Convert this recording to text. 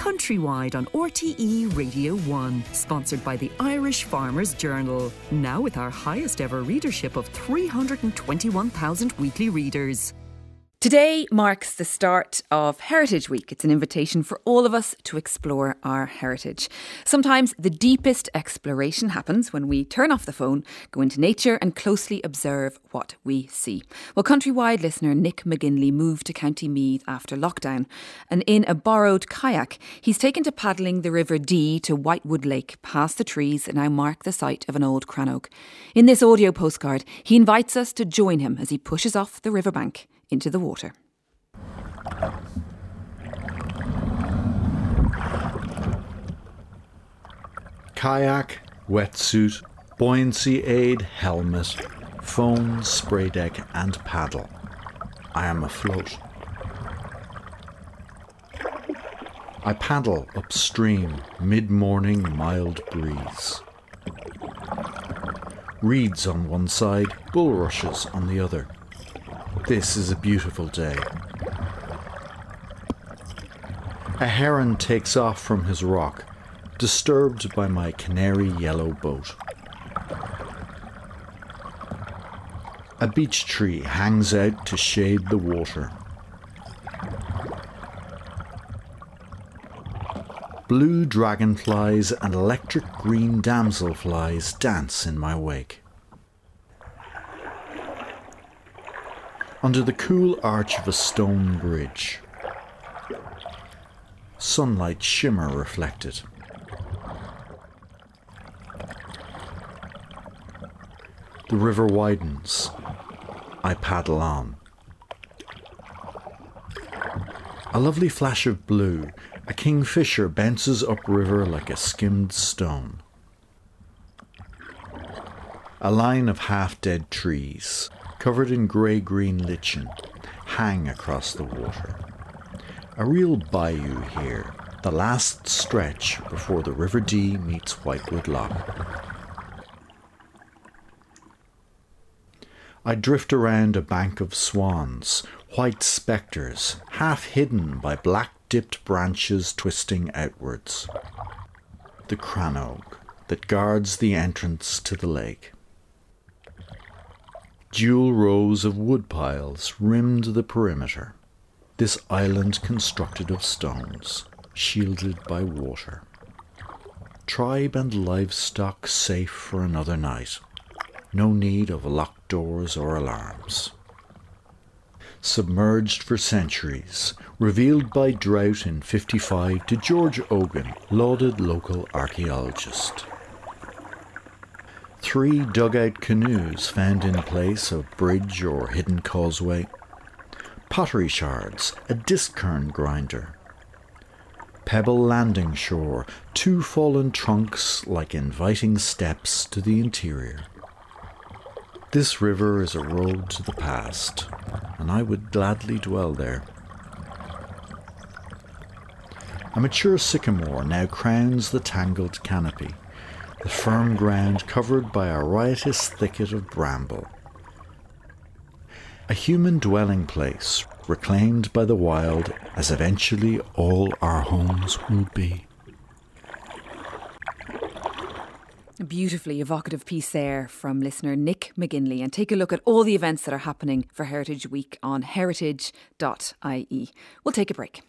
Countrywide on RTE Radio 1, sponsored by the Irish Farmers Journal. Now with our highest ever readership of 321,000 weekly readers. Today marks the start of Heritage Week. It's an invitation for all of us to explore our heritage. Sometimes the deepest exploration happens when we turn off the phone, go into nature and closely observe what we see. Well, Countrywide listener Nick McGinley moved to County Meath after lockdown, and in a borrowed kayak, he's taken to paddling the River Dee to Whitewood Lake, past the trees that now mark the site of an old crannog. In this audio postcard, he invites us to join him as he pushes off the riverbank into the water. Kayak, wetsuit, buoyancy aid, helmet, phone, spray deck and paddle. I am afloat. I paddle upstream, mid-morning mild breeze. Reeds on one side, bulrushes on the other. This is a beautiful day. A heron takes off from his rock, disturbed by my canary yellow boat. A beech tree hangs out to shade the water. Blue dragonflies and electric green damselflies dance in my wake. Under the cool arch of a stone bridge, sunlight shimmer reflected. The river widens. I paddle on. A lovely flash of blue. A kingfisher bounces upriver like a skimmed stone. A line of half-dead trees, covered in grey-green lichen, hang across the water. A real bayou here, the last stretch before the River Dee meets Whitewood Loch. I drift around a bank of swans, white spectres, half hidden by black-dipped branches twisting outwards. The crannog that guards the entrance to the lake. Dual rows of woodpiles rimmed the perimeter. This island constructed of stones, shielded by water. Tribe and livestock safe for another night. No need of locked doors or alarms. Submerged for centuries, revealed by drought in 55 to George Ogan, lauded local archaeologist. 3 dugout canoes found in place of bridge or hidden causeway. Pottery shards, a disc kern grinder. Pebble landing shore, 2 fallen trunks like inviting steps to the interior. This river is a road to the past, and I would gladly dwell there. A mature sycamore now crowns the tangled canopy, the firm ground covered by a riotous thicket of bramble. A human dwelling place, reclaimed by the wild, as eventually all our homes will be. A beautifully evocative piece there from listener Nick McGinley. And take a look at all the events that are happening for Heritage Week on heritage.ie. We'll take a break.